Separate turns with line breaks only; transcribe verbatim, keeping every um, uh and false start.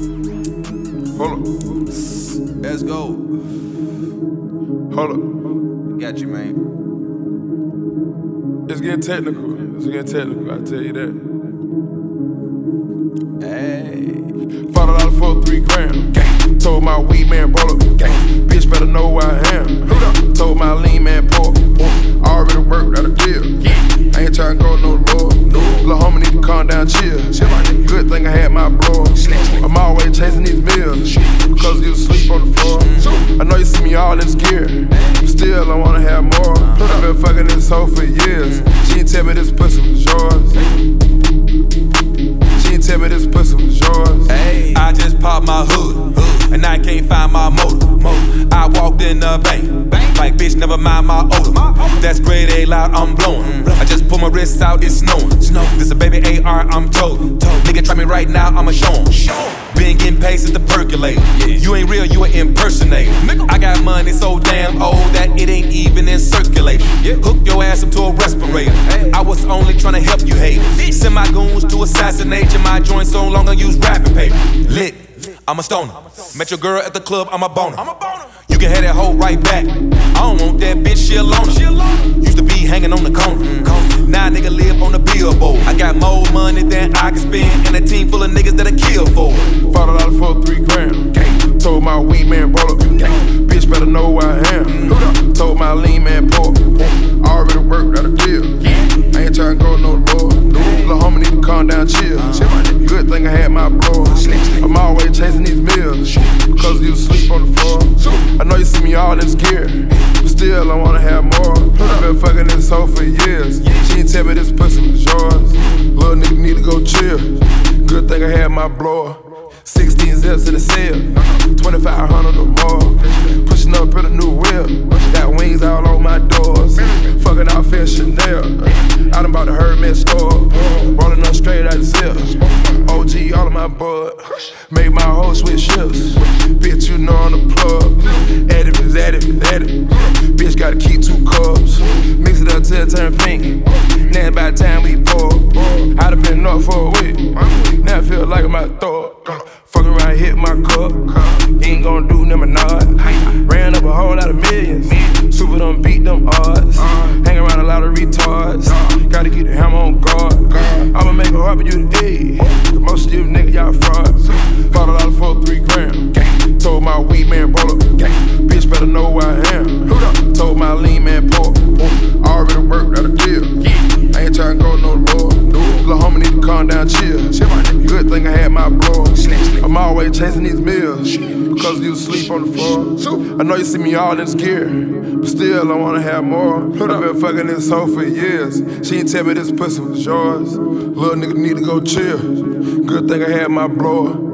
Hold up.
Let's go.
Hold up.
Got you, man.
It's getting technical. It's getting technical, I tell you that.
Hey.
Five dollars for three grams. Gang. Told my weed man, roll up. Gang. Bitch better know who I am. Told my lean man, pork. I already worked out a deal. Yeah. I ain't tryna go no more. No. Lil' homie need to calm down, chill. chill Good thing I had my blower. I'm always chasing these meals. Cause you sleep on the floor. Mm. I know you see me all in this gear. But still, I wanna have more. I've been fucking this hoe for years. She ain't tell me this pussy was yours. She ain't tell me this pussy was yours.
Hey. I just popped my hood, and I can't find my motor. I walked in the bank, like bitch, never mind my odor. That's grade A loud, I'm blowing. I just pull my wrists out, it's snowing. This a baby A R, I'm told. Nigga, try me right now, I'ma show him. Been getting paid since the percolator. You ain't real, you an impersonator. I got money so damn old that it ain't even in circulation. Hook your ass up to a respirator. I was only trying to help you hate. Send my goons to assassinate you. My joints so long I use wrapping paper. Lit, I'm a stoner. Met your girl at the club, I'm a boner. You can have that hoe right back. I don't want that bitch, she alone. Used to be hanging on the corner. Now nigga live on the billboard. I got more money than I can spend, and a team full of niggas that'll kill for it.
Five dollars for three grams. Told my weed man, roll up. Bitch better know who I am. Told my lean man, pork. I already worked out a deal. I ain't tryna go no more. Lil' homie need to calm down, chill. Good thing I had my blower. I'm always chasing these meals. Cause you sleep on the floor. I know you see me all in this gear. But still, I wanna have more. I've been fucking this hoe for years. She ain't tell me this pussy was yours. Little nigga need to go chill. Good thing I had my blower. sixteen zips in the cell, twenty-five hundred or more. Pushing up in a new whip, got wings all on my doors. Fucking out fair Chanel, I done bought the Hermes store. Rolling up straight out the zip, O G all of my bud. Made my whole switch ships, bitch you know I'm the plug. Addict is addict is addict, bitch gotta keep two cups. Mix it up till it turn pink, now by the time we pour. I done been up for a week, now I feel like I'm about to throw up. Fuck around, hit my cup. Ain't gon' do them a nod. Ran up a whole lot of millions. Super done beat them odds. Hang around a lot of retards. Gotta keep the hammer on guard. I'ma make it hard for you today. Most of you niggas, y'all frauds. Five dollars for three grams. Told my weed man, roll up. Bitch better know who I am. Told my lean man, pork. I already worked out a deal. I ain't tryna go no more. Lil' homie need to calm down, chill. Good thing I had my blower. I'm always chasing these meals. Cause you sleep on the floor. I know you see me all in this gear. But still, I wanna have more. I've been fucking this hoe for years. She ain't tell me this pussy was yours. Little nigga need to go chill. Good thing I had my blower.